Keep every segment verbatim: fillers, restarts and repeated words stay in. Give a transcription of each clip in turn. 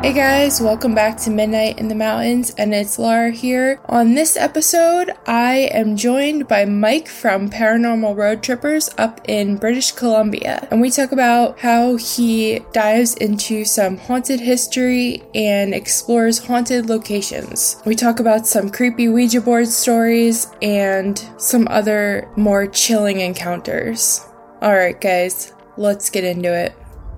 Hey guys, welcome back to Midnight in the Mountains, and it's Laura here. On this episode, I am joined by Mike from Paranormal Road Trippers up in British Columbia, and we talk about how he dives into some haunted history and explores haunted locations. We talk about some creepy Ouija board stories and some other more chilling encounters. Alright guys, let's get into it.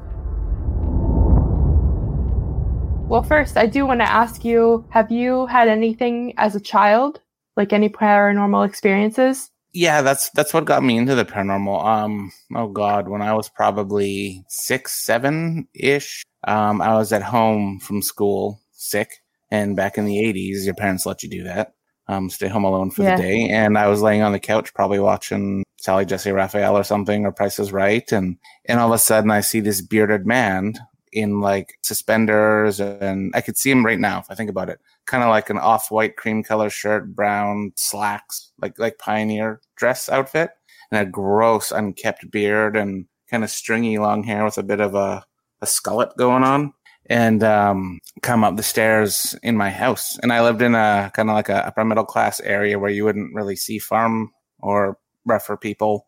Well, first, I do want to ask you, have you had anything as a child? Like any paranormal experiences? Yeah, that's that's what got me into the paranormal. Um, oh God, when I was probably six, seven-ish, um, I was at home from school, sick. And back in the eighties, your parents let you do that. Um, stay home alone for yeah. the day. And I was laying on the couch, probably watching Sally Jesse Raphael or something, or Price is Right. And, and all of a sudden, I see this bearded man in like suspenders, and I could see him right now if I think about it. Kind of like an off-white cream color shirt, brown slacks, like like pioneer dress outfit, and a gross unkept beard and kind of stringy long hair with a bit of a, a skullet going on. And um, come up the stairs in my house. And I lived in a kind of like a upper middle class area where you wouldn't really see farm or rougher people.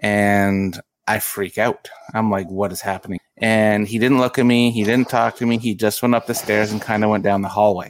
And I freak out. I'm like, what is happening? And he didn't look at me. He didn't talk to me. He just went up the stairs and kind of went down the hallway.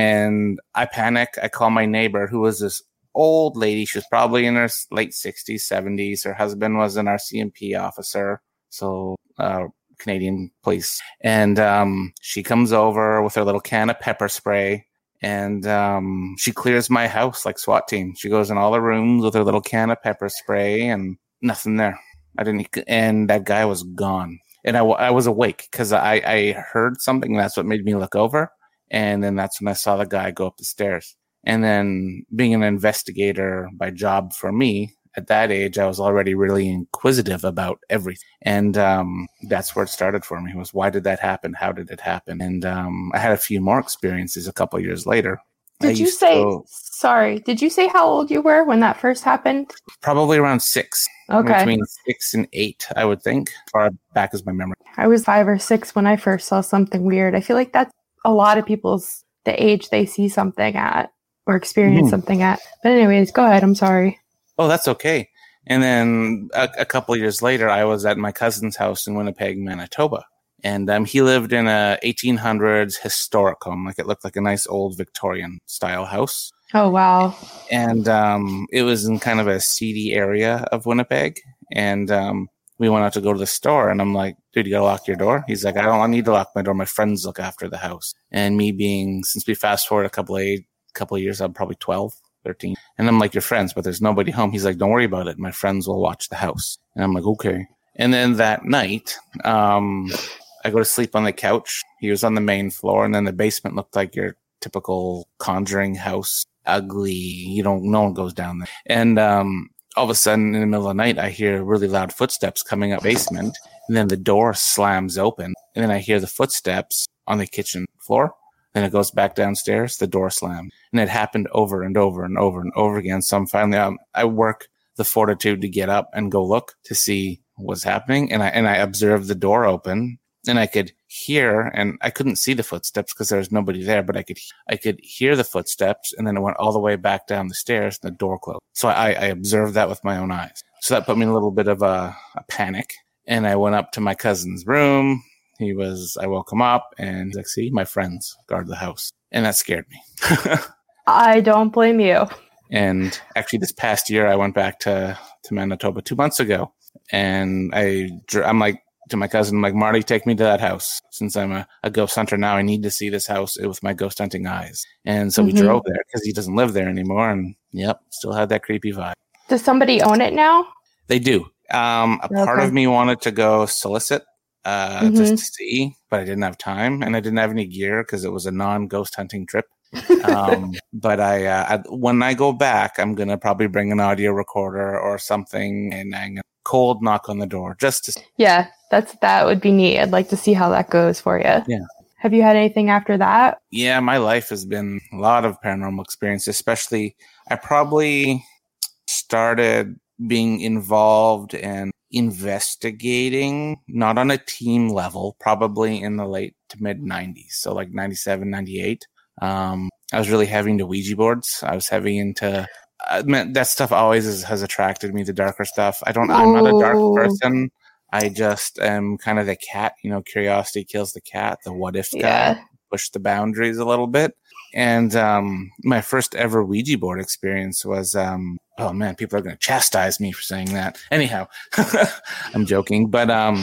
And I panic. I call my neighbor, who was this old lady. She was probably in her late sixties, seventies. Her husband was an R C M P officer. So, uh, Canadian police. And, um, she comes over with her little can of pepper spray. And, um, she clears my house like SWAT team. She goes in all the rooms with her little can of pepper spray and nothing there. I didn't, and that guy was gone. And I, I was awake because I, I heard something. And that's what made me look over. And then that's when I saw the guy go up the stairs. And then being an investigator by job for me, at that age, I was already really inquisitive about everything. And um, that's where it started for me, was why did that happen? How did it happen? And um, I had a few more experiences a couple of years later. Did you say, go, sorry, did you say how old you were when that first happened? Probably around six. Okay. Between six and eight, I would think. Far back as my memory. I was five or six when I first saw something weird. I feel like that's a lot of people's, the age they see something at or experience mm. something at. But anyways, go ahead. I'm sorry. Oh, that's okay. And then a, a couple of years later, I was at my cousin's house in Winnipeg, Manitoba. And um, he lived in a eighteen hundreds historic home. Like it looked like a nice old Victorian style house. Oh, wow. And um, it was in kind of a seedy area of Winnipeg. And um, we went out to go to the store. And I'm like, dude, you got to lock your door? He's like, I don't I need to lock my door. My friends look after the house. And me being, since we fast forward a couple of, a couple of years, I'm probably twelve, thirteen. And I'm like, your friends, but there's nobody home. He's like, don't worry about it. My friends will watch the house. And I'm like, okay. And then that night, um, I go to sleep on the couch. He was on the main floor, and then the basement looked like your typical Conjuring house. Ugly. You don't, no one goes down there. And um, all of a sudden, in the middle of the night, I hear really loud footsteps coming up basement, and then the door slams open, and then I hear the footsteps on the kitchen floor. Then it goes back downstairs, the door slammed. And it happened over and over and over and over again. So I'm finally, um, I work the fortitude to get up and go look to see what's happening. And I, and I observed the door open, and I could hear, and I couldn't see the footsteps because there was nobody there, but I could, I could hear the footsteps, and then it went all the way back down the stairs and the door closed. So I, I observed that with my own eyes. So that put me in a little bit of a, a panic. And I went up to my cousin's room. He was, I woke him up, and he's like, see, my friends guard the house. And that scared me. I don't blame you. And actually this past year, I went back to, to Manitoba two months ago. And I, I'm like, to my cousin, I'm like, Marty, take me to that house. Since I'm a, a ghost hunter now, I need to see this house with my ghost hunting eyes. And so mm-hmm. we drove there because he doesn't live there anymore. And yep, still had that creepy vibe. Does somebody own it now? They do. Um, a okay. part of me wanted to go solicit uh, mm-hmm. just to see, but I didn't have time, and I didn't have any gear because it was a non-ghost hunting trip. um, but I, uh, I, when I go back, I'm going to probably bring an audio recorder or something, and I'm going to cold knock on the door just to. Yeah, that's, that would be neat. I'd like to see how that goes for you. Yeah. Have you had anything after that? Yeah, my life has been a lot of paranormal experience, especially I probably started being involved in investigating, not on a team level, probably in the late to mid nineties. So like ninety-seven, ninety-eight. Um, I was really heavy into Ouija boards. I was heavy into, I mean, that stuff always is, has attracted me, the darker stuff. I don't, I'm not a dark person. I just am kind of the cat, you know, curiosity kills the cat, the what if Yeah. guy, push the boundaries a little bit. And um, my first ever Ouija board experience was, um, oh man, people are going to chastise me for saying that. Anyhow, I'm joking. But um,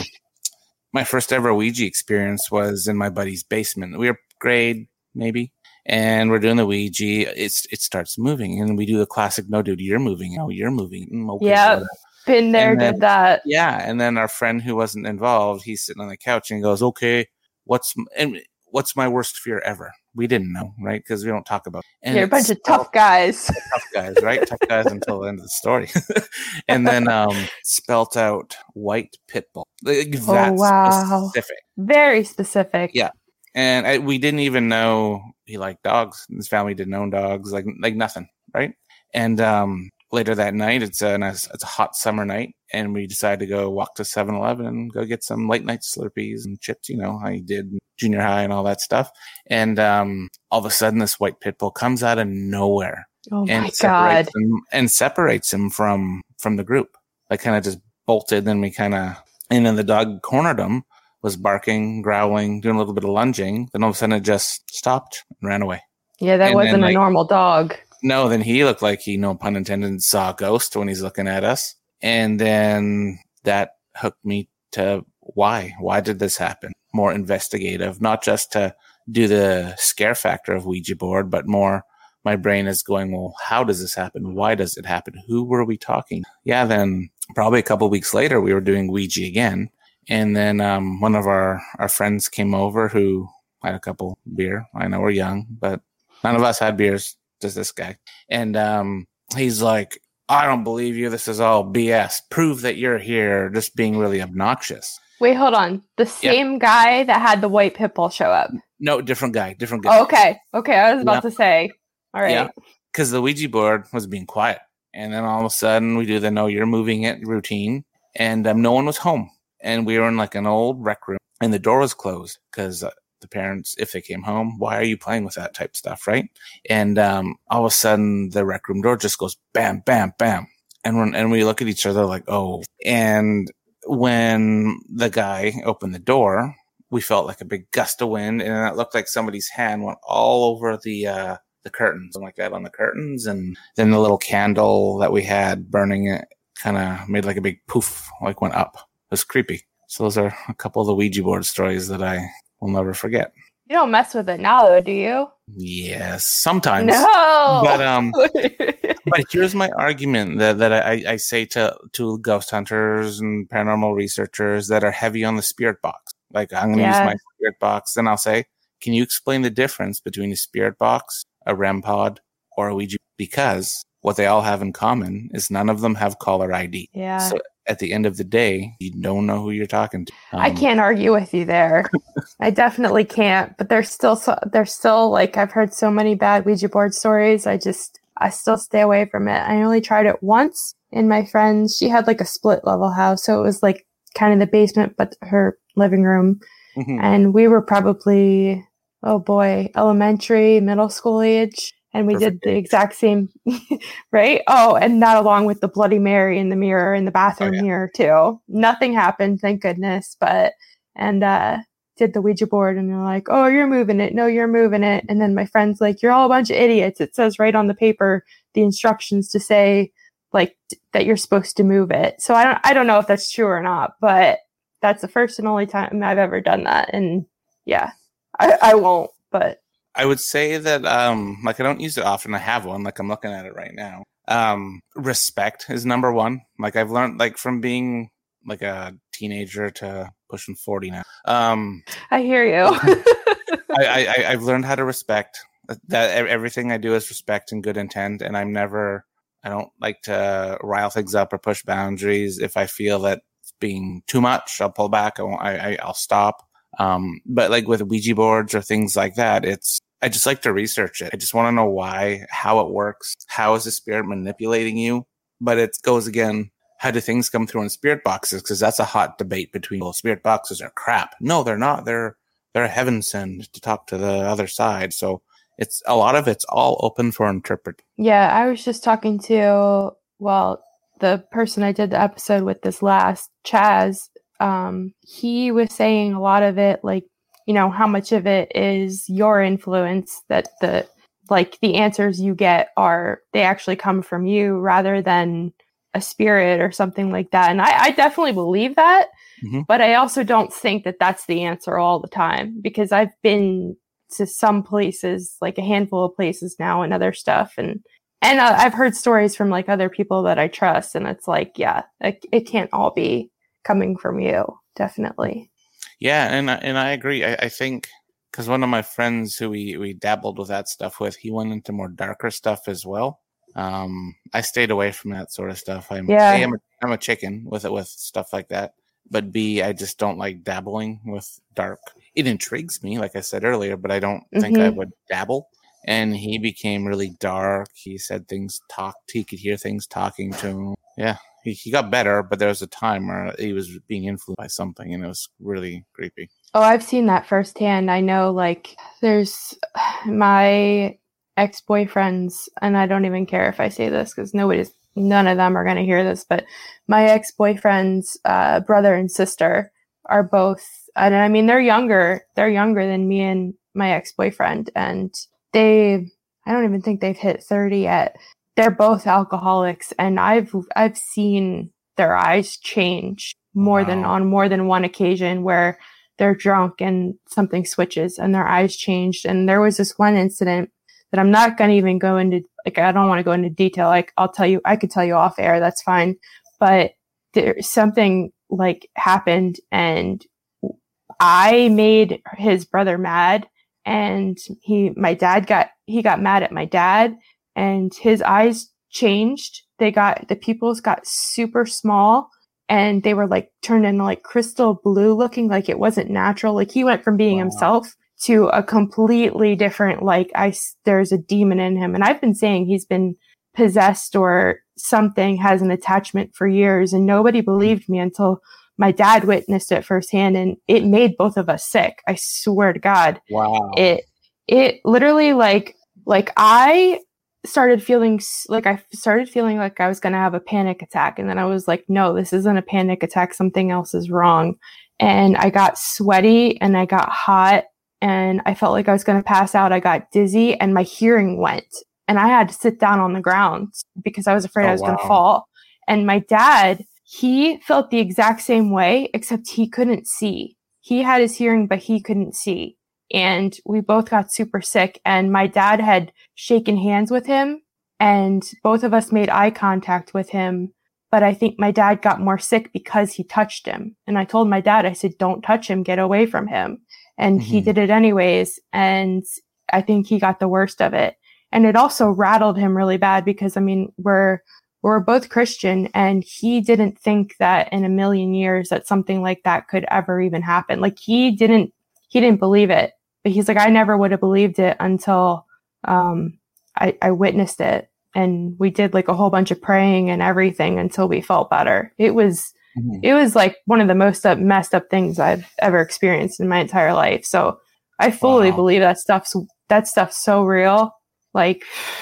my first ever Ouija experience was in my buddy's basement. We were grade, maybe. And we're doing the Ouija. It's, it starts moving. And we do the classic, no, dude, you're moving. Oh, you're moving. Mm, okay, Yeah. whatever. Been there, Then, did that. Yeah. And then our friend who wasn't involved, he's sitting on the couch and goes, okay, what's and what's my worst fear ever? We didn't know, right? Because we don't talk about it. And You're a bunch it's of tough guys. tough guys, right? Tough guys until the end of the story. And then um, spelt out white pit bull. Like, that's Oh, wow. specific. Very specific. Yeah. And I, we didn't even know he liked dogs. His family didn't own dogs, like like nothing, right? And um, later that night, it's a nice, it's a hot summer night, and we decided to go walk to seven eleven and go get some late night Slurpees and chips, you know, how you did in junior high and all that stuff. And um, all of a sudden, this white pit bull comes out of nowhere Oh and my separates God. him and separates him from from the group. Like kind of just bolted. Then we kind of, and then the dog cornered him. Was barking, growling, doing a little bit of lunging. Then all of a sudden it just stopped and ran away. Yeah, that And wasn't then, a like- normal dog. No, then he looked like he, no pun intended, saw a ghost when he's looking at us. And then that hooked me to why? Why did this happen? More investigative, not just to do the scare factor of Ouija board, but more my brain is going, well, how does this happen? Why does it happen? Who were we talking? Yeah, then probably a couple weeks later, we were doing Ouija again. And then um, one of our, our friends came over who had a couple beer. I know we're young, but none of us had beers, just this guy. And um, he's like, I don't believe you. This is all B S. Prove that you're here. Just being really obnoxious. Wait, hold on. The same guy that had the white pit bull show up. No, different guy, different guy. Oh, okay. Okay, I was about Yeah. to say. All right. Yeah, because the Ouija board was being quiet. And then all of a sudden we do the no, you're moving it routine. And um, no one was home. And we were in like an old rec room and the door was closed because uh, the parents, if they came home, why are you playing with that type stuff, right? And um, all of a sudden the rec room door just goes bam, bam, bam. And when, and we look at each other like, oh. And when the guy opened the door, we felt like a big gust of wind and it looked like somebody's hand went all over the, uh, the curtains and like that on the curtains. And then the little candle that we had burning it kind of made like a big poof, like went up. It was creepy. So those are a couple of the Ouija board stories that I will never forget. You don't mess with it now, though, do you? Yes, sometimes. No. But um, but here's my argument that that I, I say to to ghost hunters and paranormal researchers that are heavy on the spirit box. Like I'm going to Yeah. use my spirit box, and I'll say, can you explain the difference between a spirit box, a R E M pod, or a Ouija? Because what they all have in common is none of them have caller I D. Yeah. So at the end of the day, you don't know who you're talking to. Um, I can't argue with you there. I definitely can't. But there's still so, there's still like I've heard so many bad Ouija board stories. I just I still stay away from it. I only tried it once in my friend's. She had like a split level house, so it was like kind of the basement, but her living room. mhm. And we were probably oh boy, elementary, middle school age. And we Perfect did the exact same, right? Oh, and that along with the Bloody Mary in the mirror in the bathroom Oh, yeah. mirror too. Nothing happened, thank goodness. But and uh, did the Ouija board, and they're like, "Oh, you're moving it. No, you're moving it." And then my friend's like, "You're all a bunch of idiots." It says right on the paper the instructions to say like t- that you're supposed to move it. So I don't, I don't know if that's true or not, but that's the first and only time I've ever done that. And yeah, I, I won't. But I would say that, um, like, I don't use it often. I have one, like, I'm looking at it right now. Um, respect is number one. Like, I've learned, like, from being, like, a teenager to pushing forty now. Um, I hear you. I, I, I've learned how to respect that e- everything I do is respect and good intent. And I'm never, I don't like to rile things up or push boundaries. If I feel that it's being too much, I'll pull back. I won't, I, I, I'll stop. Um, but like with Ouija boards or things like that, it's, I just like to research it. I just want to know why, how it works. How is the spirit manipulating you? But it goes again, how do things come through in spirit boxes? Because that's a hot debate between, well, spirit boxes are crap. No, they're not. They're they're a heaven send to talk to the other side. So it's a lot of it's all open for interpret. Yeah, I was just talking to, well, the person I did the episode with this last, Chaz. Um, he was saying a lot of it, like, you know, how much of it is your influence, that the, like, the answers you get are, they actually come from you rather than a spirit or something like that. And I, I definitely believe that, mm-hmm. but I also don't think that that's the answer all the time, because I've been to some places, like a handful of places now, and other stuff. And, and uh, I've heard stories from like other people that I trust. And it's like, yeah, it, it can't all be coming from you. Definitely. Yeah. And, and I agree. I, I think, because one of my friends who we, we dabbled with that stuff with, he went into more darker stuff as well. Um, I stayed away from that sort of stuff. I'm, yeah. A, I'm, a, I'm a chicken with it, with stuff like that. But B, I just don't like dabbling with dark. It intrigues me, like I said earlier, but I don't mm-hmm. think I would dabble. And he became really dark. He said things talked. He could hear things talking to him. Yeah, he, he got better, but there was a time where he was being influenced by something, and it was really creepy. Oh, I've seen that firsthand. I know, like, there's my ex-boyfriends, and I don't even care if I say this because nobody's, none of them are going to hear this, but my ex-boyfriend's uh, brother and sister are both, and I mean, they're younger, they're younger than me and my ex-boyfriend, and they, I don't even think they've hit thirty yet. They're both alcoholics, and I've, I've seen their eyes change more wow. than on more than one occasion where they're drunk and something switches and their eyes changed. And there was this one incident that I'm not going to even go into, like, I don't want to go into detail. Like, I'll tell you, I could tell you off air. That's fine. But there's something like happened, and I made his brother mad, and he, my dad got, he got mad at my dad, and his eyes changed. They got, the pupils got super small, and they were like turned into like crystal blue looking, like it wasn't natural. Like he went from being wow. himself to a completely different, like I, there's a demon in him. And I've been saying he's been possessed or something, has an attachment for years. And nobody believed me until my dad witnessed it firsthand. And it made both of us sick. I swear to God. Wow. It, it literally like, like I started feeling like I started feeling like I was going to have a panic attack. And then I was like, no, this isn't a panic attack. Something else is wrong. And I got sweaty and I got hot and I felt like I was going to pass out. I got dizzy and my hearing went, and I had to sit down on the ground because I was afraid oh, I was wow. going to fall. And my dad, he felt the exact same way, except he couldn't see. He had his hearing, but he couldn't see. And we both got super sick, and my dad had shaken hands with him, and both of us made eye contact with him. But I think my dad got more sick because he touched him. And I told my dad, I said, don't touch him, get away from him. And mm-hmm. he did it anyways. And I think he got the worst of it. And it also rattled him really bad because, I mean, we're, we're both Christian, and he didn't think that in a million years that something like that could ever even happen. Like he didn't, he didn't believe it. But he's like, I never would have believed it until um, I, I witnessed it. And we did like a whole bunch of praying and everything until we felt better. It was, mm-hmm. it was like one of the most up, messed up things I've ever experienced in my entire life. So I fully wow. believe that stuff's, that stuff's so real. Like,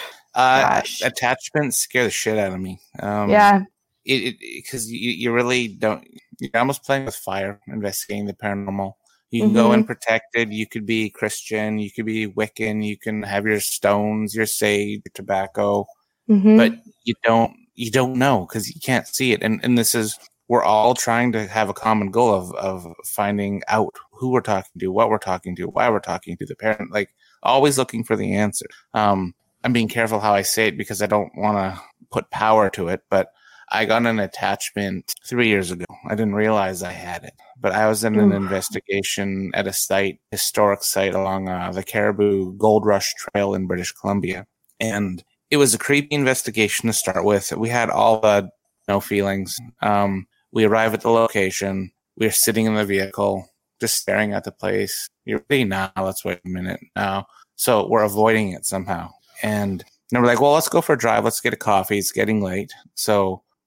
uh, attachments scare the shit out of me. Um, yeah. It, it, cause you, you really don't, you're almost playing with fire, investigating the paranormal. You can mm-hmm. go in protected. You could be Christian. You could be Wiccan. You can have your stones, your sage, your tobacco, mm-hmm. but you don't. You don't know because you can't see it. And and this is, we're all trying to have a common goal of of finding out who we're talking to, what we're talking to, why we're talking to the parent. Like always looking for the answer. Um, I'm being careful how I say it because I don't want to put power to it, but I got an attachment three years ago. I didn't realize I had it, but I was in an Ooh. investigation at a site, historic site along uh, the Caribou Gold Rush Trail in British Columbia. And it was a creepy investigation to start with. We had all the no feelings. Um, we arrive at the location. We're sitting in the vehicle, just staring at the place. You're ready now. Let's wait a minute now. So we're avoiding it somehow. And then we're like, well, let's go for a drive. Let's get a coffee. It's getting late. So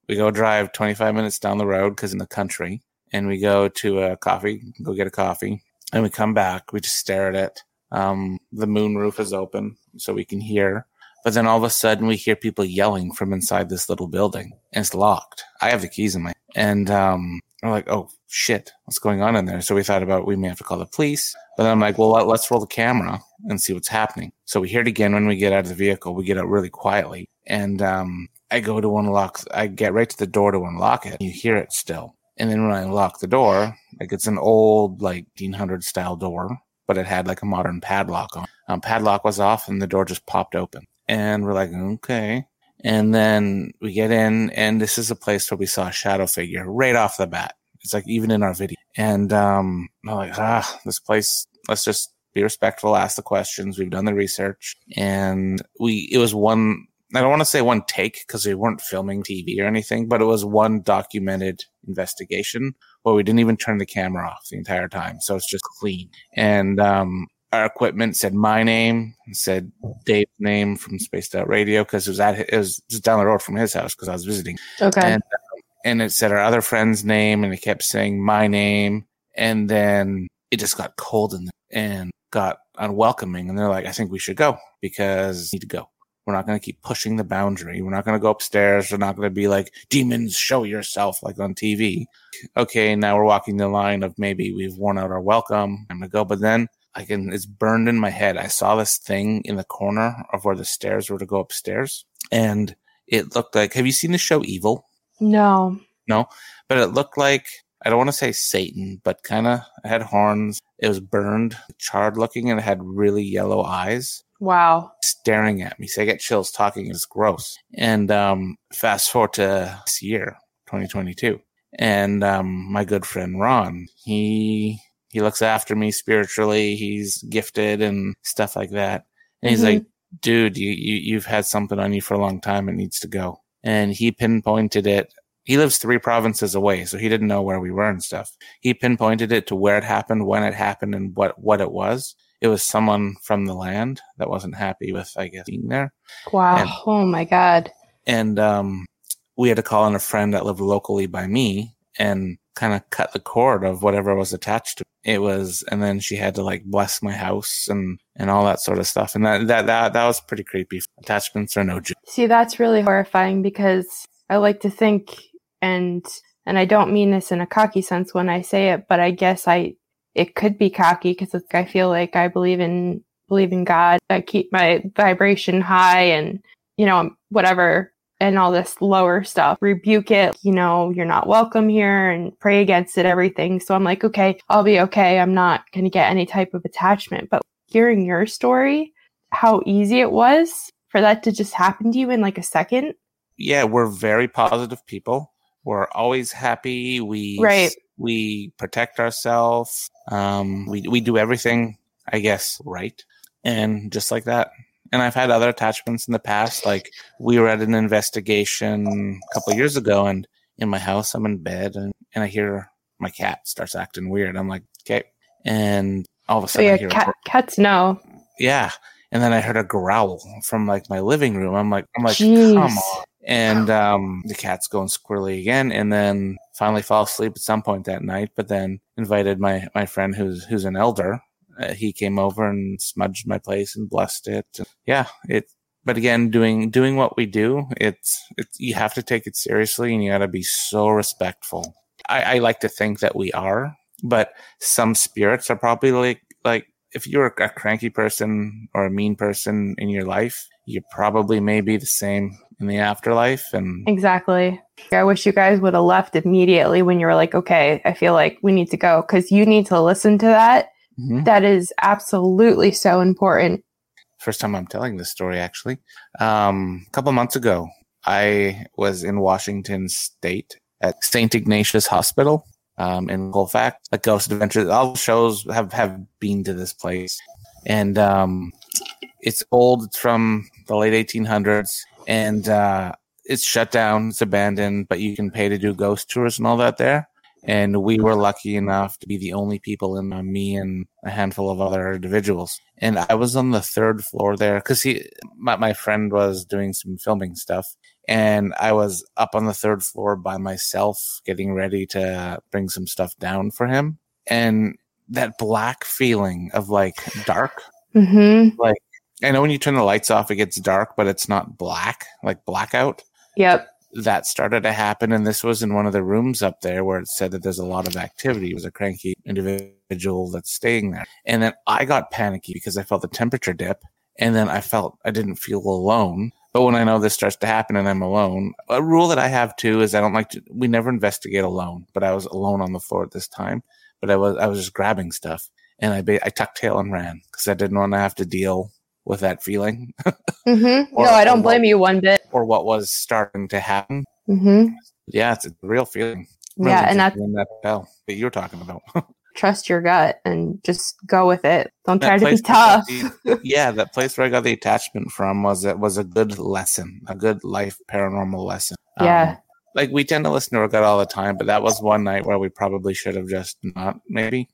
we go drive twenty-five minutes down the road because in the country, and we go to a coffee, go get a coffee, and we come back. We just stare at it. Um, the moon roof is open, so we can hear. But then all of a sudden, we hear people yelling from inside this little building, and it's locked. I have the keys in my and um, we're like, oh shit, what's going on in there? So we thought about we may have to call the police. But then I'm like, well, let, let's roll the camera and see what's happening. So we hear it again when we get out of the vehicle. We get out really quietly, and um, I go to unlock. I get right to the door to unlock it. You hear it still. And then when I unlock the door, like it's an old, like, eighteen hundred style door, but it had like a modern padlock on it. Um, padlock was off and the door just popped open. And we're like, okay. And then we get in, and this is a place where we saw a shadow figure right off the bat. It's like even in our video. And um, I'm like, ah, this place, let's just be respectful, ask the questions. We've done the research. And we, it was one, I don't want to say one take because we weren't filming T V or anything, but it was one documented investigation where we didn't even turn the camera off the entire time. So it's just clean. And um, our equipment said my name, said Dave's name from Spaced Out Radio because it was at it was just down the road from his house because I was visiting. Okay. And, um, and it said our other friend's name, and it kept saying my name, and then it just got cold in there and got unwelcoming. And they're like, I think we should go because we need to go. We're not going to keep pushing the boundary. We're not going to go upstairs. We're not going to be like, demons, show yourself, like on T V. Okay, now we're walking the line of maybe we've worn out our welcome. I'm going to go. But then I can, it's burned in my head. I saw this thing in the corner of where the stairs were to go upstairs. And it looked like, have you seen the show Evil? No. No? But it looked like, I don't want to say Satan, but kind of, it had horns. It was burned, charred looking, and it had really yellow eyes. Wow. Staring at me. So I get chills talking. It's gross. And um, fast forward to this year, twenty twenty-two. And um, my good friend Ron, he he looks after me spiritually. He's gifted and stuff like that. And he's mm-hmm. like, dude, you, you, you've had something on you for a long time. It needs to go. And he pinpointed it. He lives three provinces away, so he didn't know where we were and stuff. He pinpointed it to where it happened, when it happened, and what, what it was. It was someone from the land that wasn't happy with, I guess, being there. Wow. And, oh, my God. And um, we had to call in a friend that lived locally by me and kind of cut the cord of whatever was attached to it. It was, and then she had to, like, bless my house and, and all that sort of stuff. And that, that, that, that was pretty creepy. Attachments are no joke. See, that's really horrifying because I like to think, and and I don't mean this in a cocky sense when I say it, but I guess I... it could be cocky because I feel like I believe in believe in God. I keep my vibration high and, you know, whatever, and all this lower stuff. Rebuke it, you know, you're not welcome here, and pray against it, everything. So I'm like, okay, I'll be okay. I'm not going to get any type of attachment. But hearing your story, how easy it was for that to just happen to you in like a second. Yeah, we're very positive people. We're always happy. We right. We protect ourselves. Um, we we do everything, I guess, right. And just like that. And I've had other attachments in the past. Like we were at an investigation a couple of years ago, and in my house, I'm in bed, and, and I hear my cat starts acting weird. I'm like, okay. And all of a sudden, oh, yeah, I hear cat, a, cats know. Yeah. And then I heard a growl from like my living room. I'm like, I'm like, Jeez. Come on. And um, the cat's going squirrely again, and then finally fall asleep at some point that night. But then invited my, my friend who's who's an elder. Uh, he came over and smudged my place and blessed it. Yeah, it. But again, doing doing what we do, it's it's you have to take it seriously, and you got to be so respectful. I, I like to think that we are, but some spirits are probably like like if you're a cranky person or a mean person in your life, you probably may be the same in the afterlife. And exactly. I wish you guys would have left immediately when you were like, okay, I feel like we need to go, because you need to listen to that. Mm-hmm. That is absolutely so important. First time I'm telling this story, actually. Um, a couple months ago, I was in Washington State at Saint Ignatius Hospital um, in Colfax, like Ghost Adventures. All the shows have, have been to this place. And um, it's old. It's from the late eighteen hundreds. And uh, it's shut down, it's abandoned, but you can pay to do ghost tours and all that there. And we were lucky enough to be the only people in uh, me and a handful of other individuals. And I was on the third floor there because he, my, my friend was doing some filming stuff. And I was up on the third floor by myself, getting ready to bring some stuff down for him. And that black feeling of like dark, Mm-hmm. like I know when you turn the lights off, it gets dark, but it's not black, like blackout. Yep. That started to happen. And this was in one of the rooms up there where it said that there's a lot of activity. It was a cranky individual that's staying there. And then I got panicky because I felt the temperature dip. And then I felt I didn't feel alone. But when I know this starts to happen and I'm alone, a rule that I have too is I don't like to, we never investigate alone, but I was alone on the floor at this time, but I was, I was just grabbing stuff and I, ba- I tucked tail and ran because I didn't want to have to deal with that feeling. Mm-hmm. or, no, I don't what, blame you one bit. Or what was starting to happen. Mm-hmm. Yeah, it's a real feeling. Yeah, and that's that bell that you were talking about. Trust your gut and just go with it. Don't That try to be place tough. where I got the- yeah, that place where I got the attachment from was it was a good lesson, a good life paranormal lesson. Yeah. Um, like we tend to listen to our gut all the time, but that was one night where we probably should have just not, maybe.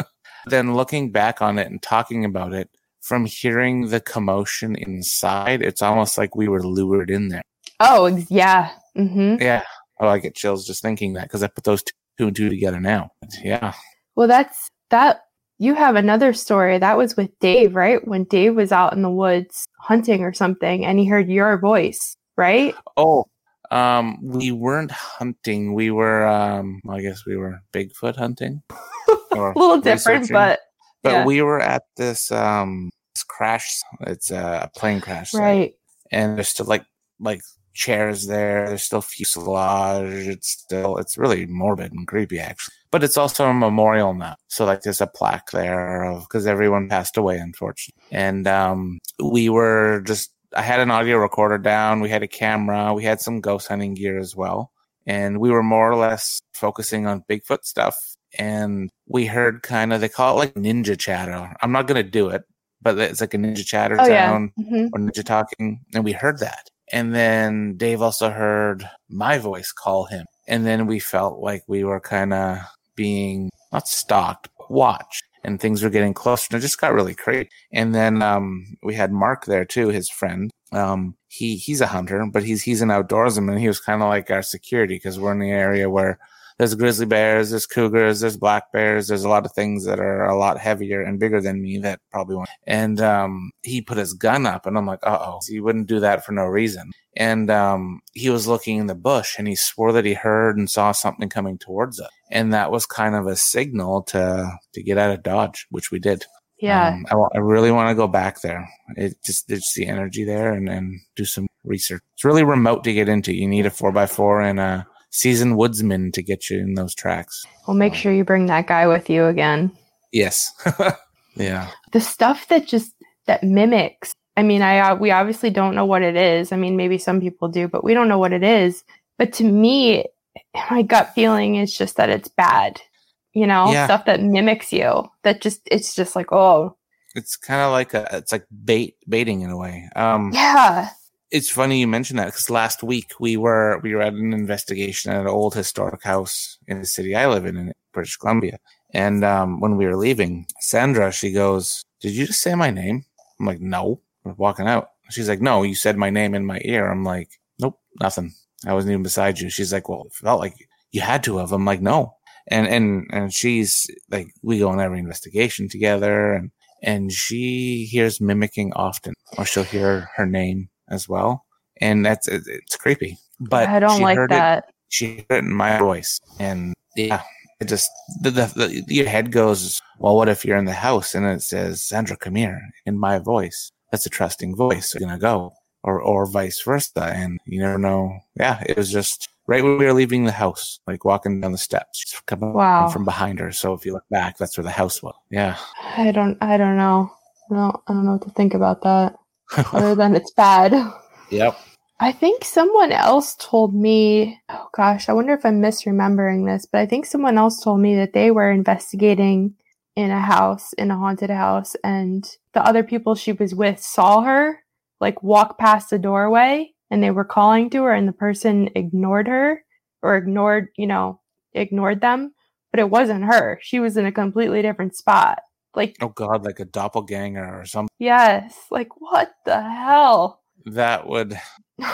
Then looking back on it and talking about it, from hearing the commotion inside, it's almost like we were lured in there. Oh, ex- yeah. Mm-hmm. Yeah. Oh, I get chills just thinking that because I put those two and two together now. Yeah. Well, that's that. You have another story that was with Dave, right? When Dave was out in the woods hunting or something and he heard your voice, right? Oh, um, we weren't hunting. We were, um, I guess we were Bigfoot hunting. Or a little different, researching. but But yeah. we were at this, um, this crash. It's a plane crash site. Right. And there's still like, like chairs there. There's still fuselage. It's still, it's really morbid and creepy actually. But it's also a memorial now. So like there's a plaque there of, cause everyone passed away, unfortunately. And, um, we were just, I had an audio recorder down. We had a camera. We had some ghost hunting gear as well. And we were more or less focusing on Bigfoot stuff. And we heard kind of, they call it like ninja chatter. I'm not going to do it, but it's like a ninja chatter Oh, yeah. sound Mhm. or ninja talking. And we heard that. And then Dave also heard my voice call him. And then we felt like we were kind of being not stalked, but watched. And things were getting closer. And it just got really crazy. And then um, we had Mark there too, his friend. Um, he he's a hunter, but he's he's an outdoorsman. He was kind of like our security because we're in the area where there's grizzly bears, there's cougars, there's black bears. There's a lot of things that are a lot heavier and bigger than me that probably won't. And um, he put his gun up, and I'm like, uh-oh. So he wouldn't do that for no reason. And um, he was looking in the bush, and he swore that he heard and saw something coming towards us. And that was kind of a signal to to get out of Dodge, which we did. Yeah. Um, I, wa- I really want to go back there. It just, it's the energy there and, and do some research. It's really remote to get into. You need a four by four and a seasoned woodsman to get you in those tracks. Well, make sure you bring that guy with you again. Yes. Yeah. The stuff that just, that mimics. I mean, I, uh, we obviously don't know what it is. I mean, maybe some people do, but we don't know what it is. But to me, my gut feeling is just that it's bad. You know, Yeah. stuff that mimics you, that just, it's just like, oh, It's kind of like a, it's like bait, baiting in a way. Um, yeah. It's funny you mentioned that because last week we were, we were at an investigation at an old historic house in the city I live in, in British Columbia. And, um, when we were leaving, Sandra, she goes, "Did you just say my name?" I'm like, "No." We're walking out. She's like, "No, you said my name in my ear." I'm like, "Nope, nothing. I wasn't even beside you." She's like, "Well, it felt like you had to have." I'm like, "No." And, and, and she's like, we go on every investigation together and, and she hears mimicking often, or she'll hear her name as well. And that's, it, it's creepy, but I don't she like heard that. It, she heard it in my voice. And yeah, it just, the, the, the, your head goes, well, what if you're in the house and it says, "Sandra, come here," in my voice? That's a trusting voice. So you're going to go, or, or vice versa. And you never know. Yeah. It was just, right when we were leaving the house, like walking down the steps, she's coming Wow. from behind her. So if you look back, that's where the house was. Yeah. I don't, I don't know. I don't, I don't know what to think about that other than it's bad. Yep. I think someone else told me, oh gosh, I wonder if I'm misremembering this, but I think someone else told me that they were investigating in a house, in a haunted house, and the other people she was with saw her like walk past the doorway and they were calling to her and the person ignored her or ignored, you know, ignored them, but it wasn't her. She was in a completely different spot. Like, Oh God, like a doppelganger or something. yes, like what the hell? That would make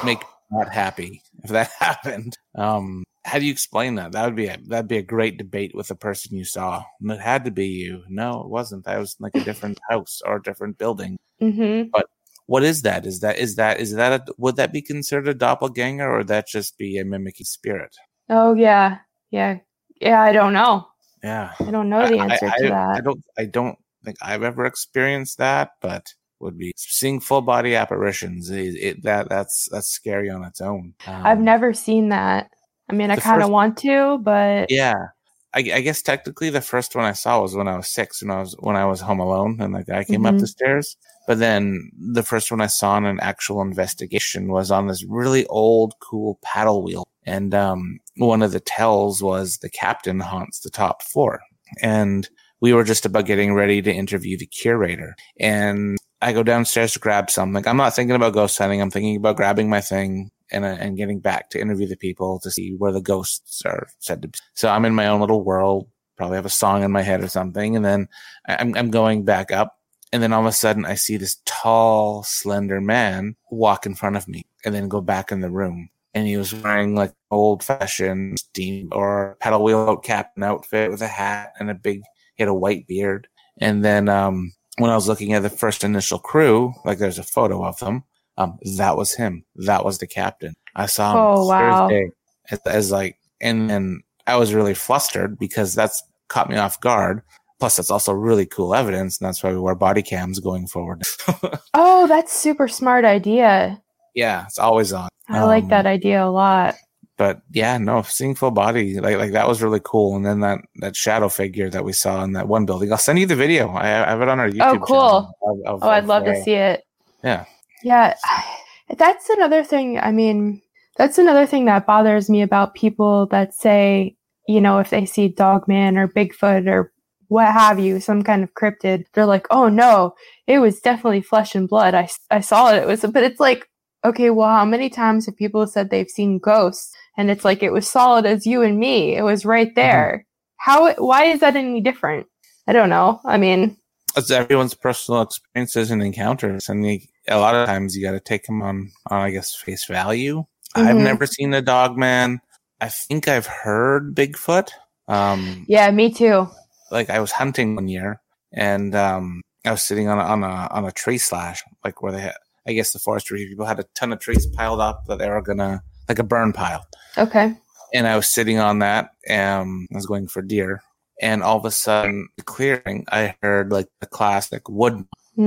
not happy if that happened. Um, how do you explain that? That would be a, that'd be a great debate with the person you saw. And it had to be you. No, it wasn't. That was like a different house or a different building. Mm-hmm. But what is that? Is that is that is that a, would that be considered a doppelganger, or would that just be a mimicking spirit? Oh yeah, yeah, yeah. I don't know. Yeah, I don't know the answer I, I, to that. I don't. I don't think I've ever experienced that, but would be seeing full body apparitions. It, it that that's that's scary on its own. Um, I've never seen that. I mean, I kind of want to, but yeah. I, I guess technically the first one I saw was when I was six, when I was when I was home alone, and like I came mm-hmm. up the stairs. But then the first one I saw in an actual investigation was on this really old, cool paddle wheel, and um, one of the tells was the captain haunts the top floor, and we were just about getting ready to interview the curator, and I go downstairs to grab something. I'm not thinking about ghost hunting. I'm thinking about grabbing my thing and uh, and getting back to interview the people to see where the ghosts are said to be. So I'm in my own little world, probably have a song in my head or something. And then I'm, I'm going back up. And then all of a sudden I see this tall, slender man walk in front of me and then go back in the room. And he was wearing like old fashioned steam or paddle wheel captain outfit with a hat and a big, he had a white beard. And then, um, when I was looking at the first initial crew, like there's a photo of them, um, that was him. That was the captain. I saw him oh, wow. Thursday as, as like, and then I was really flustered because that's caught me off guard. Plus, that's also really cool evidence, and that's why we wear body cams going forward. Oh, that's super smart idea. Yeah, it's always on. I um, like that idea a lot. But yeah, no, seeing full body, like like that was really cool. And then that, that shadow figure that we saw in that one building, I'll send you the video. I, I have it on our YouTube channel. Oh, cool. Of, of, oh, I'd of, love uh, to see it. Yeah. Yeah, that's another thing. I mean, that's another thing that bothers me about people that say, you know, if they see Dogman or Bigfoot or what have you, some kind of cryptid, they're like, oh no, it was definitely flesh and blood. I, I saw it. It was, but it's like, okay, well, how many times have people said they've seen ghosts? And it's like, it was solid as you and me. It was right there. Mm-hmm. How, why is that any different? I don't know. I mean, it's everyone's personal experiences and encounters. And you, a lot of times you got to take them on, on, I guess, face value. Mm-hmm. I've never seen a Dogman. I think I've heard Bigfoot. Um, yeah, me too. Like I was hunting one year and, um, I was sitting on a, on a, on a tree slash, like where they had, I guess the forestry people had a ton of trees piled up that they were gonna, like a burn pile. Okay. And I was sitting on that, and I was going for deer. And all of a sudden, clearing, I heard like the classic wood.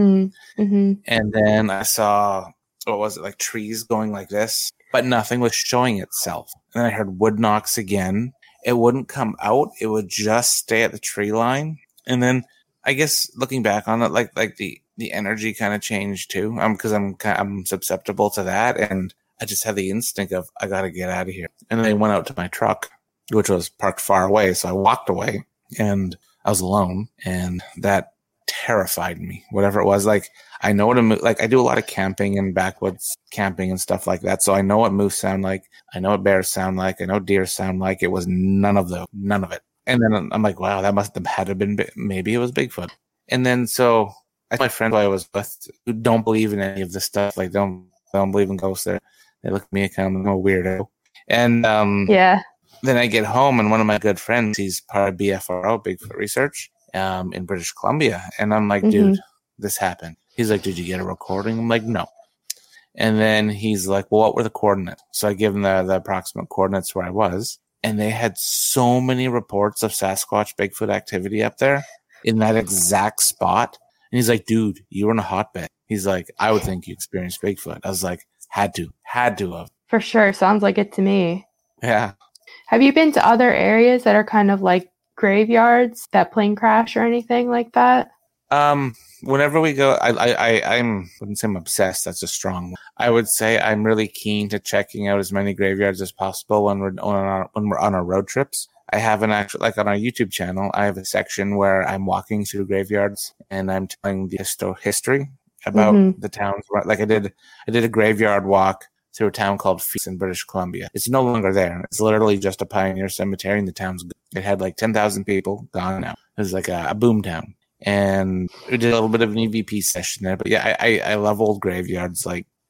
Mm-hmm. And then I saw, what was it, like trees going like this, but nothing was showing itself. And then I heard wood knocks again. It wouldn't come out. It would just stay at the tree line. And then I guess looking back on it, like like the, the energy kind of changed too. Um, because I'm I'm susceptible to that, and I just had the instinct of I got to get out of here. And then I went out to my truck, which was parked far away, so I walked away, and I was alone, and that terrified me. Whatever it was, like I know what a mo- like I do a lot of camping and backwoods camping and stuff like that, so I know what moose sound like. I know what bears sound like. I know deer sound like. It was none of those, none of it. And then I'm like, wow, that must have had to been, maybe it was Bigfoot. And then so I, my friend who I was with, who don't believe in any of this stuff, like don't, don't believe in ghosts, there. They look at me kind of like a weirdo. And um, yeah. Then I get home, and one of my good friends, he's part of B F R O, Bigfoot Research, um, in British Columbia. And I'm like, mm-hmm. dude, this happened. He's like, did you get a recording? I'm like, no. And then he's like, well, what were the coordinates? So I give him the, the approximate coordinates where I was. And they had so many reports of Sasquatch Bigfoot activity up there in that exact spot. And he's like, dude, you were in a hotbed. He's like, I would think you experienced Bigfoot. I was like, had to, had to have. For sure. Sounds like it to me. Yeah. Have you been to other areas that are kind of like graveyards, that plane crash or anything like that? Um, whenever we go, I, I, I, I'm, I wouldn't say I'm obsessed. That's a strong one. I would say I'm really keen to checking out as many graveyards as possible when we're on our, when we're on our road trips. I have an actual, like on our YouTube channel, I have a section where I'm walking through graveyards and I'm telling the histo- history about mm-hmm. the towns. Like I did, I did a graveyard walk through a town called Feast in British Columbia. It's no longer there. It's literally just a pioneer cemetery, and the town's good. It had like ten thousand people, gone now. It was like a, a boom town. And we did a little bit of an E V P session there. But yeah, I, I, I love old graveyards. Like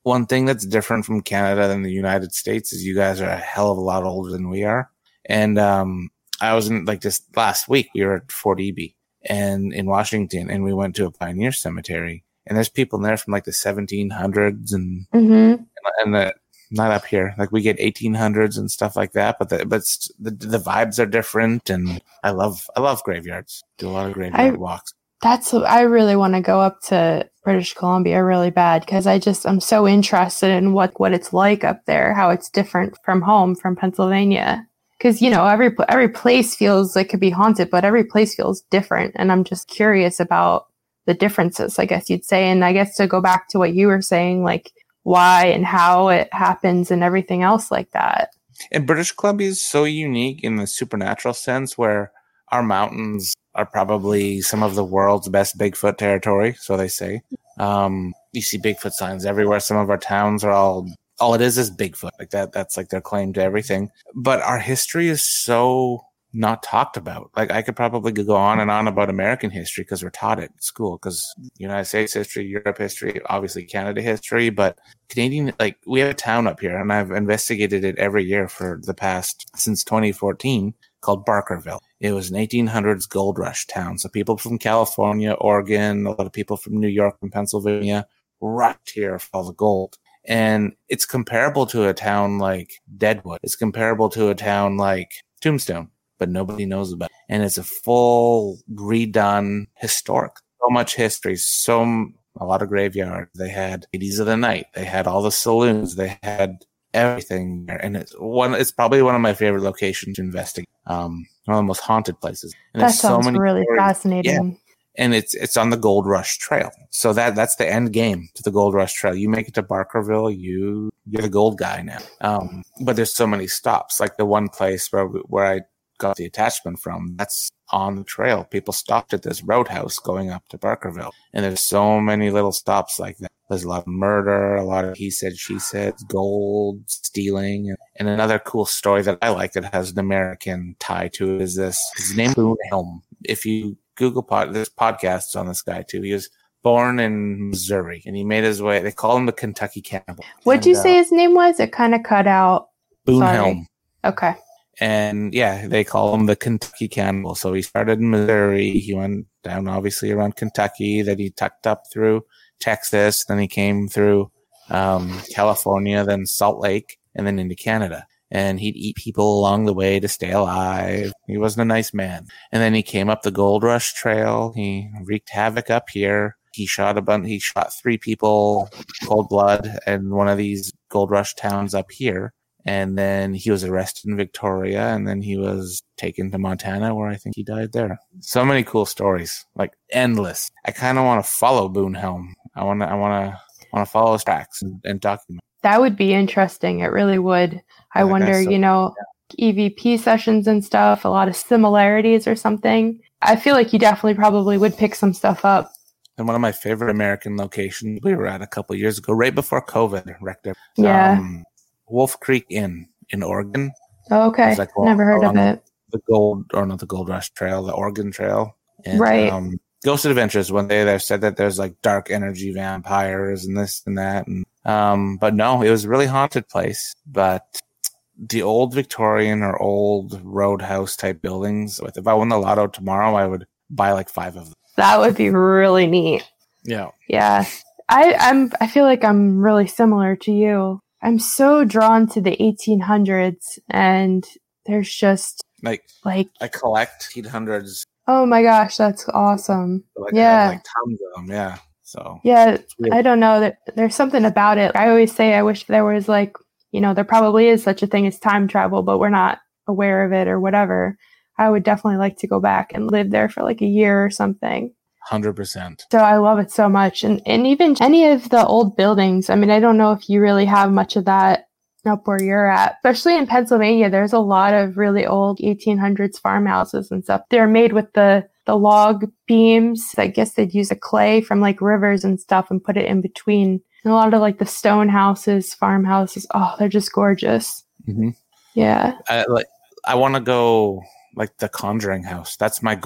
one thing that's different from Canada than the United States is you guys are a hell of a lot older than we are. And um, I was in, like, just last week, we were at Fort Eby and in Washington, and we went to a pioneer cemetery. And there's people in there from like the seventeen hundreds and mm-hmm. and the not up here. Like we get eighteen hundreds and stuff like that, but the, but the the vibes are different. And I love I love graveyards. Do a lot of graveyard I, walks. That's I really want to go up to British Columbia really bad because I just I'm so interested in what what it's like up there, how it's different from home, from Pennsylvania. Because you know every every place feels like it could be haunted, but every place feels different, and I'm just curious about the differences, I guess you'd say. And I guess to go back to what you were saying, like why and how it happens and everything else like that. And British Columbia is so unique in the supernatural sense where our mountains are probably some of the world's best Bigfoot territory, so they say. Um, you see Bigfoot signs everywhere. Some of our towns are all, all it is is Bigfoot. Like that, that's like their claim to everything. But our history is so not talked about. Like I could probably go on and on about American history because we're taught it at school, because United States history, Europe history, obviously Canada history, but Canadian, like we have a town up here and I've investigated it every year for the past, since twenty fourteen, called Barkerville. It was an eighteen hundreds gold rush town. So people from California, Oregon, a lot of people from New York and Pennsylvania rushed here for all the gold. And it's comparable to a town like Deadwood. It's comparable to a town like Tombstone, but nobody knows about it. And it's a full redone historic. So much history, so a lot of graveyards. They had ladies of the night. They had all the saloons. They had everything there. And it's one, it's probably one of my favorite locations to investigate. Um, one of the most haunted places. And that sounds so many really stories. Fascinating. Yeah. And it's it's on the Gold Rush Trail. So that that's the end game to the Gold Rush Trail. You make it to Barkerville, you you're the gold guy now. Um, but there's so many stops. Like the one place where where I got the attachment from, that's on the trail. People stopped at this roadhouse going up to Barkerville. And there's so many little stops like that. There's a lot of murder, a lot of he said, she said, gold, stealing. And, and another cool story that I like that has an American tie to it is this. His name is Boone Helm. If you Google pod, there's podcasts on this guy too. He was born in Missouri and he made his way. They call him the Kentucky Cannibal. What'd you uh, say his name was? It kind of cut out. Boone Sorry. Helm. Okay. And yeah, they call him the Kentucky Cannibal. So he started in Missouri. He went down obviously around Kentucky. Then he tucked up through Texas. Then he came through um, California, then Salt Lake, and then into Canada. And he'd eat people along the way to stay alive. He wasn't a nice man. And then he came up the Gold Rush Trail. He wreaked havoc up here. He shot a bunch. He shot three people, cold blood, in one of these Gold Rush towns up here. And then he was arrested in Victoria, and then he was taken to Montana, where I think he died there. So many cool stories, like endless. I kind of want to follow Boone Helm. I want to. I want to. Want to follow his tracks and, and document. That would be interesting. It really would. I, I wonder, so. you know, yeah. E V P sessions and stuff, a lot of similarities or something. I feel like you definitely probably would pick some stuff up. And one of my favorite American locations we were at a couple of years ago, right before COVID, wrecked it. Yeah. Um, Wolf Creek Inn in Oregon. Oh, okay. Like, well, Never heard of it. The Gold, or not the Gold Rush Trail, the Oregon Trail. And, right. Um, Ghost Adventures, when they there said that there's like dark energy vampires and this and that. And, um, but no, it was a really haunted place. But the old Victorian or old roadhouse type buildings, if I won the lotto tomorrow, I would buy like five of them. That would be really neat. Yeah. Yeah. I, I'm, I feel like I'm really similar to you. I'm so drawn to the eighteen hundreds, and there's just like, like I collect eighteen hundreds. Oh my gosh, that's awesome. Like, yeah. I have like tons of them, yeah. So yeah, I don't know. That there's something about it. I always say I wish there was like, you know, there probably is such a thing as time travel, but we're not aware of it or whatever. I would definitely like to go back and live there for like a year or something. one hundred percent. So I love it so much. And and even any of the old buildings, I mean, I don't know if you really have much of that up where you're at. Especially in Pennsylvania, there's a lot of really old eighteen hundreds farmhouses and stuff. They're made with the, the log beams. I guess they'd use a clay from like rivers and stuff and put it in between. And a lot of like the stone houses, farmhouses, oh, they're just gorgeous. Mm-hmm. Yeah. I, like, I want to go like the Conjuring house. That's my goal.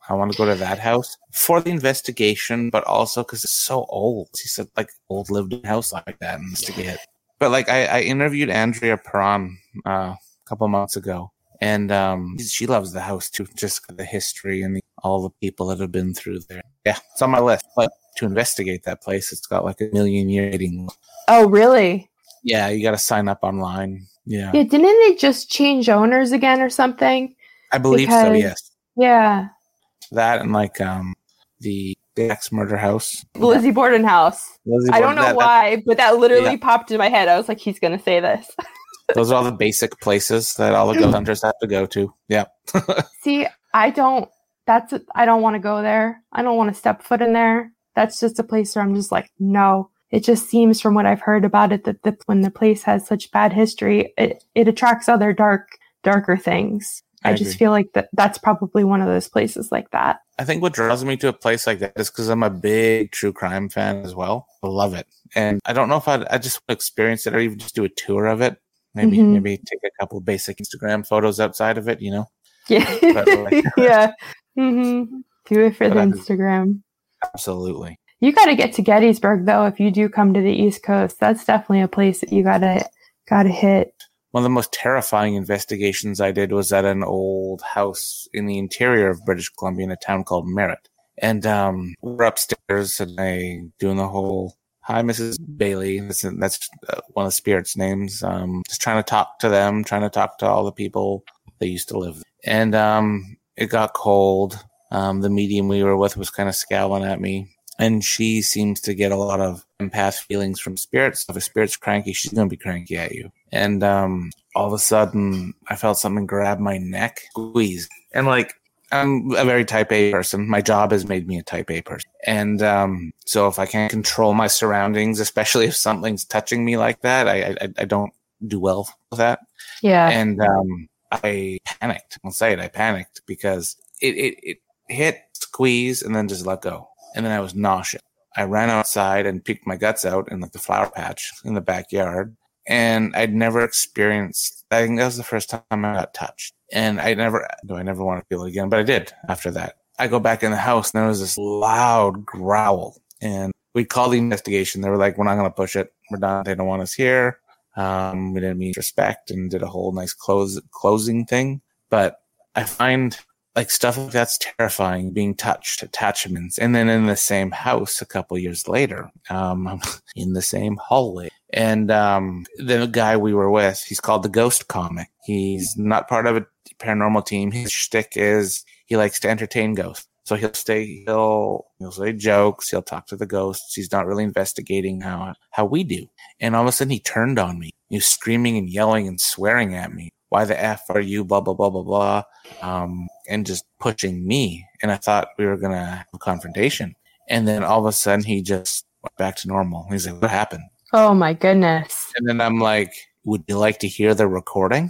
I want to go to that house for the investigation, but also because it's so old. He said, like, old lived in a house like that and to get. But like, I, I interviewed Andrea Perron uh, a couple months ago, and um, she loves the house too, just the history and the, all the people that have been through there. Yeah, it's on my list. But to investigate that place, it's got like a million year waiting. Oh, really? Yeah, you got to sign up online. Yeah. Yeah, didn't they just change owners again or something? I believe Because, so, yes. Yeah. That and like um the Dax murder house. Lizzie Borden house. Lizzie I Borden, don't know that, why, but that literally yeah. popped in my head. I was like, he's going to say this. Those are all the basic places that all the ghost hunters have to go to. Yeah. See, I don't, that's, I don't want to go there. I don't want to step foot in there. That's just a place where I'm just like, no. It just seems from what I've heard about it that the, when the place has such bad history, it, it attracts other dark, darker things. I, I just feel like that that's probably one of those places like that. I think what draws me to a place like that is because I'm a big true crime fan as well. I love it. And I don't know if I'd, I just want to experience it or even just do a tour of it. Maybe mm-hmm. maybe take a couple of basic Instagram photos outside of it, you know? Yeah. But, like, yeah. Mm-hmm. Do it for the I, Instagram. Absolutely. You got to get to Gettysburg, though, if you do come to the East Coast. That's definitely a place that you got to got to hit. One of the most terrifying investigations I did was at an old house in the interior of British Columbia in a town called Merritt. And um, we're upstairs and I doing the whole, hi, Missus Bailey. That's, that's uh, one of the spirits' names. Um, just trying to talk to them, trying to talk to all the people that used to live there. And um, it got cold. Um, the medium we were with was kind of scowling at me. And she seems to get a lot of empath feelings from spirits. If a spirit's cranky, she's going to be cranky at you. And um, all of a sudden, I felt something grab my neck, squeeze. And like, I'm a very type A person. My job has made me a type A person. And um, so if I can't control my surroundings, especially if something's touching me like that, I, I, I don't do well with that. Yeah. And um, I panicked. I'll say it. I panicked because it, it, it hit, squeeze, and then just let go. And then I was nauseous. I ran outside and peeked my guts out in like the flower patch in the backyard. And I'd never experienced, I think that was the first time I got touched. And I never, do I never want to feel it again, but I did after that. I go back in the house and there was this loud growl. And we called the investigation. They were like, we're not going to push it. We're done. They don't want us here. Um, we didn't mean respect and did a whole nice close, closing thing. But I find like stuff like that's terrifying, being touched, attachments. And then in the same house a couple years later, um, in the same hallway. And um, the guy we were with, he's called the Ghost Comic. He's not part of a paranormal team. His shtick is he likes to entertain ghosts. So he'll stay, he'll, he'll say jokes. He'll talk to the ghosts. He's not really investigating how, how we do. And all of a sudden he turned on me. He was screaming and yelling and swearing at me. Why the F are you, blah, blah, blah, blah, blah. Um, and just pushing me. And I thought we were going to have a confrontation. And then all of a sudden he just went back to normal. He's like, what happened? Oh my goodness. And then I'm like, would you like to hear the recording?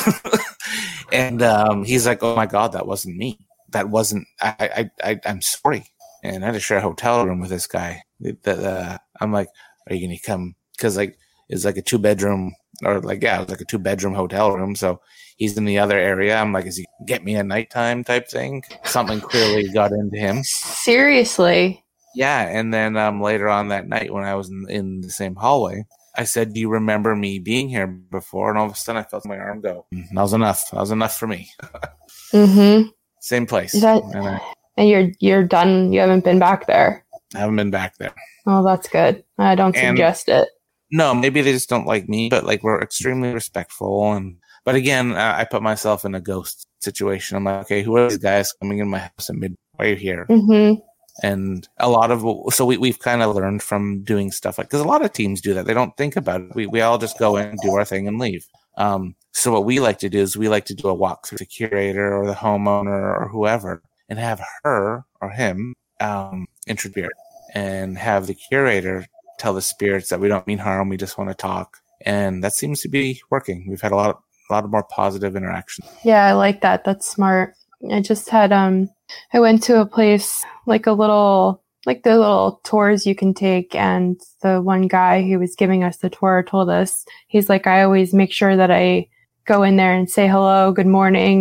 And um, he's like, oh my God, that wasn't me. That wasn't, I, I, I, I'm sorry. And I had to share a hotel room with this guy. That uh, I'm like, are you going to come? Because like, it's like a two bedroom or like, yeah, it was like a two bedroom hotel room. So he's in the other area. I'm like, is he get me a nighttime type thing? Something clearly got into him. Seriously? Yeah. And then um, later on that night when I was in, in the same hallway, I said, do you remember me being here before? And all of a sudden I felt my arm go. That was enough. That was enough for me. Mm-hmm. Same place. That, and, I, and you're you're done. You haven't been back there. I haven't been back there. Oh, that's good. I don't and, suggest it. No, maybe they just don't like me, but like we're extremely respectful. And but again, uh, I put myself in a ghost situation. I'm like, okay, who are these guys coming in my house at midnight? Why are you here? Mm-hmm. And a lot of so we we've kind of learned from doing stuff like because a lot of teams do that. They don't think about it. We we all just go in, do our thing, and leave. Um, so what we like to do is we like to do a walk through the curator or the homeowner or whoever, and have her or him um, introduce and have the curator tell the spirits that we don't mean harm. We just want to talk, and that seems to be working. We've had a lot of a lot of more positive interaction. Yeah, I like that. That's smart. I just had um. I went to a place, like a little, like the little tours you can take. And the one guy who was giving us the tour told us, he's like, I always make sure that I go in there and say hello, good morning,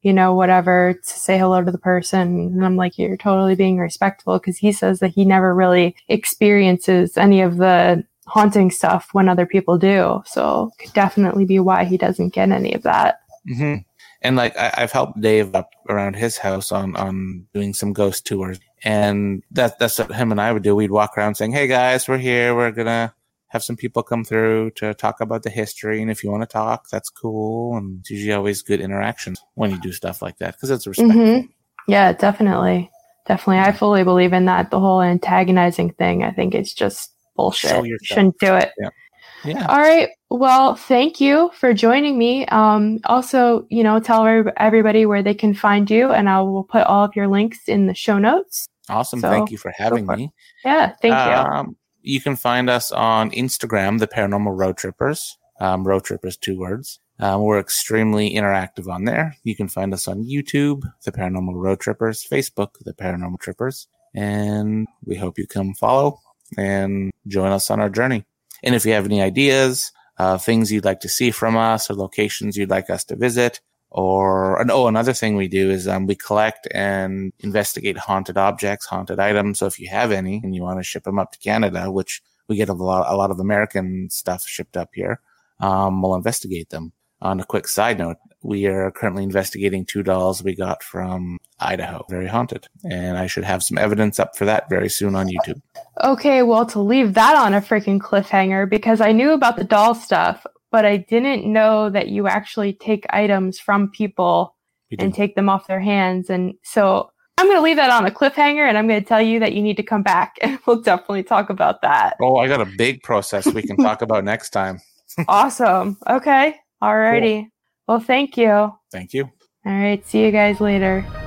you know, whatever, to say hello to the person. And I'm like, you're totally being respectful, because he says that he never really experiences any of the haunting stuff when other people do. So could definitely be why he doesn't get any of that. Mm-hmm. And like I, I've helped Dave up around his house on, on doing some ghost tours. And that that's what him and I would do. We'd walk around saying, hey guys, we're here. We're going to have some people come through to talk about the history. And if you want to talk, that's cool. And it's usually always good interactions when you do stuff like that, because it's respectful. Mm-hmm. Yeah, definitely. Definitely. I fully believe in that. The whole antagonizing thing, I think it's just bullshit. Shouldn't do it. Yeah. Yeah. All right. Well, thank you for joining me. Um, also, you know, tell everybody where they can find you, and I will put all of your links in the show notes. Awesome. So, thank you for having for me. Yeah. Thank um, you. You can find us on Instagram, The Paranormal Road Trippers. Um, Road Trippers, two words. Um, we're extremely interactive on there. You can find us on YouTube, The Paranormal Road Trippers, Facebook, The Paranormal Trippers, and we hope you come follow and join us on our journey. And if you have any ideas, uh, things you'd like to see from us, or locations you'd like us to visit, or, and, oh, another thing we do is um, we collect and investigate haunted objects, haunted items. So if you have any and you want to ship them up to Canada, which we get a lot, a lot of American stuff shipped up here, um, we'll investigate them. On a quick side note, we are currently investigating two dolls we got from Idaho. Very haunted. And I should have some evidence up for that very soon on YouTube. Okay, well, to leave that on a freaking cliffhanger, because I knew about the doll stuff, but I didn't know that you actually take items from people and take them off their hands. And so I'm going to leave that on a cliffhanger, and I'm going to tell you that you need to come back, and we'll definitely talk about that. Oh, I got a big process we can talk about next time. Awesome. Okay. Alrighty. Cool. Well, thank you. Thank you. All right. See you guys later.